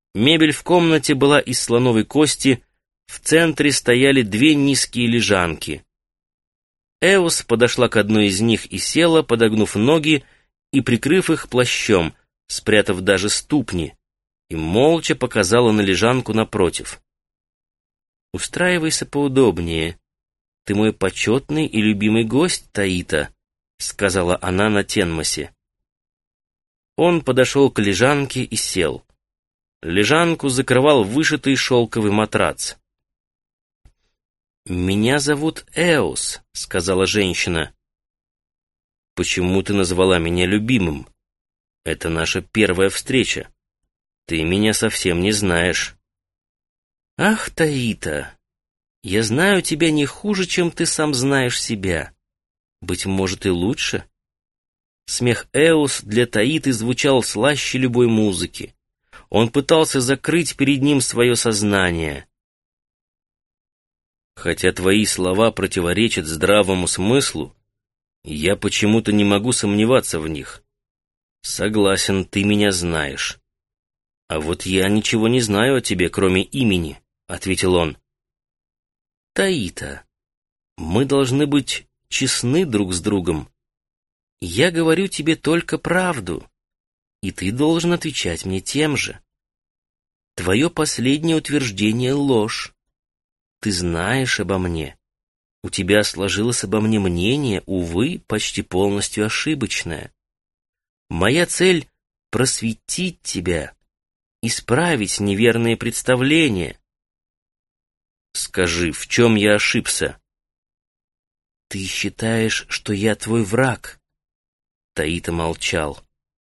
Мебель в комнате была из слоновой кости, в центре стояли две низкие лежанки. Эос подошла к одной из них и села, подогнув ноги и прикрыв их плащом, спрятав даже ступни, и молча показала на лежанку напротив. «Устраивайся поудобнее. Ты мой почетный и любимый гость, Таита», — сказала она на Тенмосе. Он подошел к лежанке и сел. Лежанку закрывал вышитый шелковый матрац. «Меня зовут Эос», — сказала женщина. «Почему ты назвала меня любимым? Это наша первая встреча. Ты меня совсем не знаешь». «Ах, Таита, я знаю тебя не хуже, чем ты сам знаешь себя. Быть может, и лучше». Смех Эос для Таиты звучал слаще любой музыки. Он пытался закрыть перед ним свое сознание. «Хотя твои слова противоречат здравому смыслу, я почему-то не могу сомневаться в них. Согласен, ты меня знаешь. А вот я ничего не знаю о тебе, кроме имени», — ответил он. «Таита, мы должны быть честны друг с другом. Я говорю тебе только правду, и ты должен отвечать мне тем же. Твое последнее утверждение — ложь. Ты знаешь обо мне. У тебя сложилось обо мне мнение, увы, почти полностью ошибочное. Моя цель — просветить тебя, исправить неверные представления». «Скажи, в чем я ошибся?» «Ты считаешь, что я твой враг?» Таита молчал.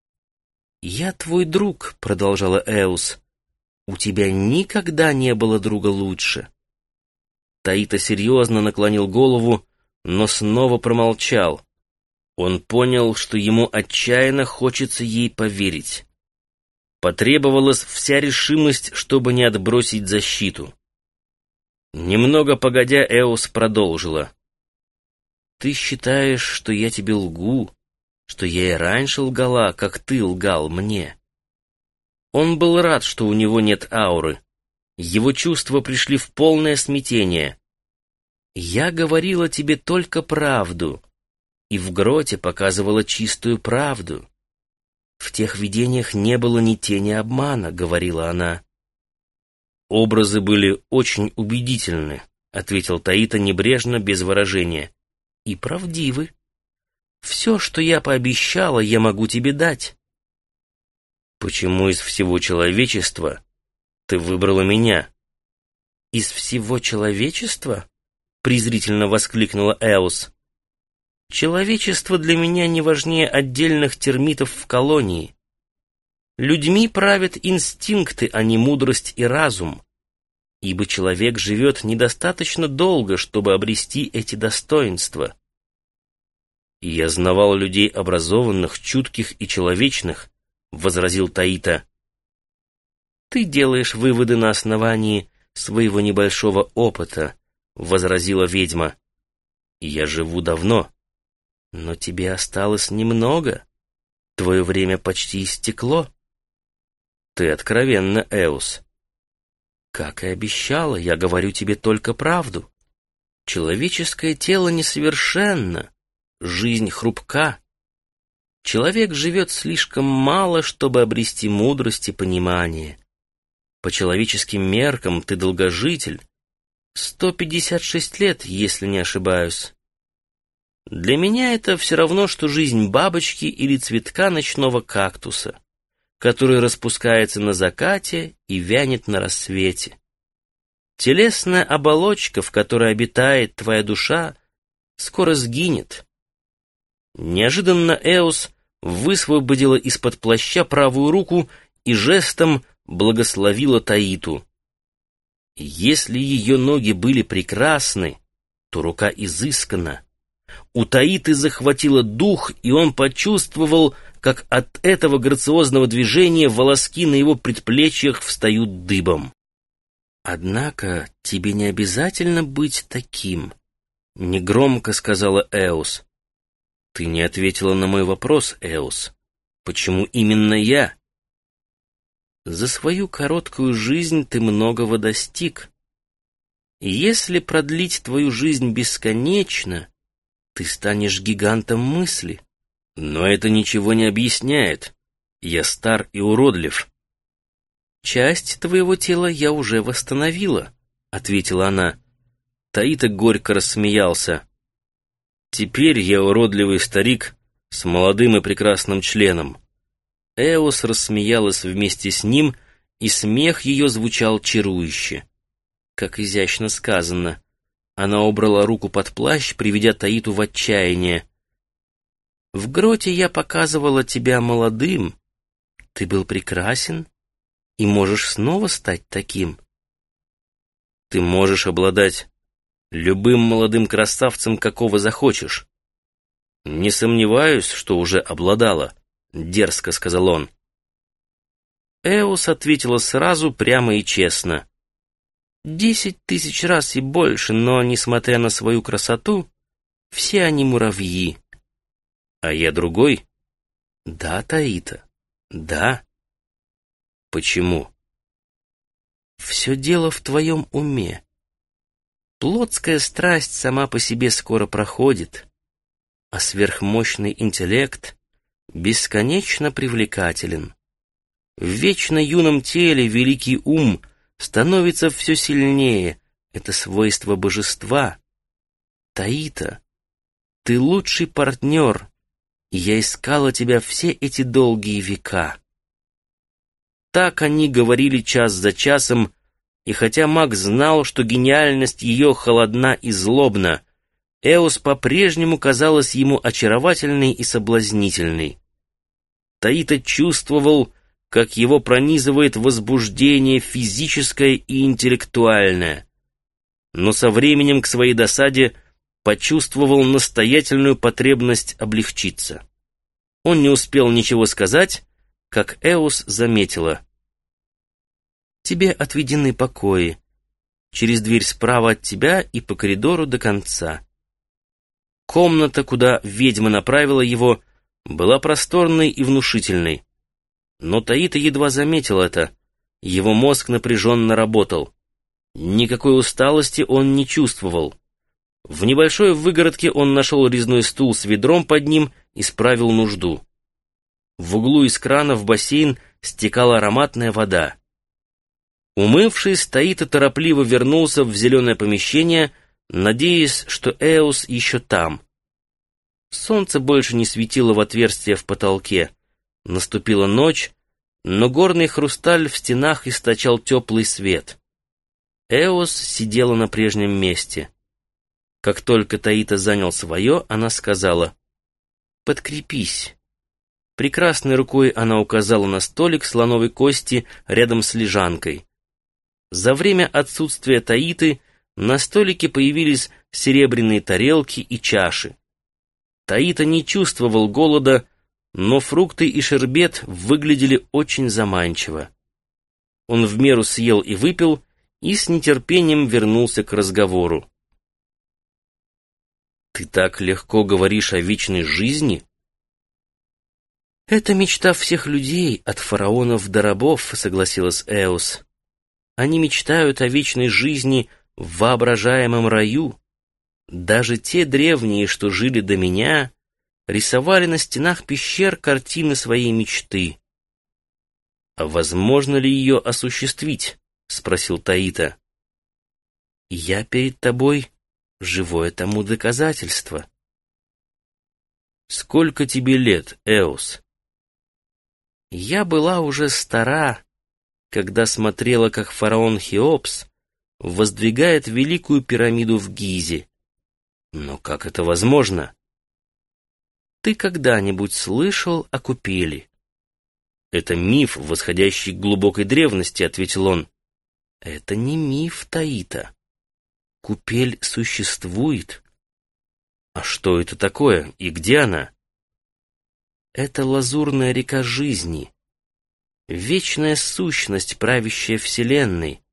«Я твой друг», — продолжала Эос. «У тебя никогда не было друга лучше». Таита серьезно наклонил голову, но снова промолчал. Он понял, что ему отчаянно хочется ей поверить. Потребовалась вся решимость, чтобы не отбросить защиту. Немного погодя, Эос продолжила. «Ты считаешь, что я тебе лгу, что я и раньше лгала, как ты лгал мне?» Он был рад, что у него нет ауры. Его чувства пришли в полное смятение. «Я говорила тебе только правду, и в гроте показывала чистую правду. В тех видениях не было ни тени обмана», — говорила она. «Образы были очень убедительны», — ответил Таита небрежно, без выражения. «И правдивы. Все, что я пообещала, я могу тебе дать». «Почему из всего человечества ты выбрала меня?» «Из всего человечества?» — презрительно воскликнула Эос. «Человечество для меня не важнее отдельных термитов в колонии. Людьми правят инстинкты, а не мудрость и разум, ибо человек живет недостаточно долго, чтобы обрести эти достоинства». «Я знавал людей образованных, чутких и человечных», — возразил Таита. «Ты делаешь выводы на основании своего небольшого опыта», — возразила ведьма. «Я живу давно, но тебе осталось немного. Твое время почти истекло». «Ты откровенна, Эос». «Как и обещала, я говорю тебе только правду. Человеческое тело несовершенно, жизнь хрупка. Человек живет слишком мало, чтобы обрести мудрость и понимание. По человеческим меркам ты долгожитель. 156 лет, если не ошибаюсь. Для меня это все равно, что жизнь бабочки или цветка ночного кактуса, который распускается на закате и вянет на рассвете. Телесная оболочка, в которой обитает твоя душа, скоро сгинет». Неожиданно Эос высвободила из-под плаща правую руку и жестом благословила Таиту. Если ее ноги были прекрасны, то рука изысканна. У Таиты захватило дух, и он почувствовал, как от этого грациозного движения волоски на его предплечьях встают дыбом. «Однако тебе не обязательно быть таким», — негромко сказала Эос. «Ты не ответила на мой вопрос, Эос. Почему именно я?» За свою короткую жизнь ты многого достиг. И если продлить твою жизнь бесконечно, ты станешь гигантом мысли. Но это ничего не объясняет. Я стар и уродлив. «Часть твоего тела я уже восстановила», — ответила она. Таита горько рассмеялся. «Теперь я уродливый старик с молодым и прекрасным членом». Эос рассмеялась вместе с ним, и смех ее звучал чарующе. Как изящно сказано. Она убрала руку под плащ, приведя Таиту в отчаяние. «В гроте я показывала тебя молодым. Ты был прекрасен и можешь снова стать таким. Ты можешь обладать любым молодым красавцем, какого захочешь». «Не сомневаюсь, что уже обладала», — дерзко сказал он. Эос ответила сразу, прямо и честно. 10 000 раз и больше, но, несмотря на свою красоту, все они муравьи. А я другой? Да, Таита, да. Почему? Все дело в твоем уме. Плотская страсть сама по себе скоро проходит, а сверхмощный интеллект бесконечно привлекателен. В вечно юном теле великий ум становится все сильнее. Это свойство божества. Таита, ты лучший партнер, и я искала тебя все эти долгие века. Так они говорили час за часом, и хотя маг знал, что гениальность ее холодна и злобна, Эос по-прежнему казалась ему очаровательной и соблазнительной. Таита чувствовал, как его пронизывает возбуждение физическое и интеллектуальное, но со временем к своей досаде почувствовал настоятельную потребность облегчиться. Он не успел ничего сказать, как Эос заметила. «Тебе отведены покои, через дверь справа от тебя и по коридору до конца». Комната, куда ведьма направила его, была просторной и внушительной. Но Таита едва заметил это. Его мозг напряженно работал. Никакой усталости он не чувствовал. В небольшой выгородке он нашел резной стул с ведром под ним и справил нужду. В углу из крана в бассейн стекала ароматная вода. Умывшись, Таита торопливо вернулся в зеленое помещение, надеясь, что Эос еще там. Солнце больше не светило в отверстие в потолке. Наступила ночь, но горный хрусталь в стенах источал теплый свет. Эос сидела на прежнем месте. Как только Таита занял свое, она сказала: «Подкрепись». Прекрасной рукой она указала на столик слоновой кости рядом с лежанкой. За время отсутствия Таиты на столике появились серебряные тарелки и чаши. Таита не чувствовал голода, но фрукты и шербет выглядели очень заманчиво. Он в меру съел и выпил, и с нетерпением вернулся к разговору. «Ты так легко говоришь о вечной жизни?» «Это мечта всех людей, от фараонов до рабов», — согласилась Эос. «Они мечтают о вечной жизни в воображаемом раю. Даже те древние, что жили до меня, рисовали на стенах пещер картины своей мечты». «А возможно ли ее осуществить?» — спросил Таита. «Я перед тобой живое тому доказательство». «Сколько тебе лет, Эос?» «Я была уже стара, когда смотрела, как фараон Хеопс воздвигает великую пирамиду в Гизе. Но как это возможно?» «Ты когда-нибудь слышал о купели?» «Это миф, восходящий к глубокой древности», — ответил он. «Это не миф, Таита. Купель существует». «А что это такое и где она?» «Это лазурная река жизни, вечная сущность, правящая вселенной.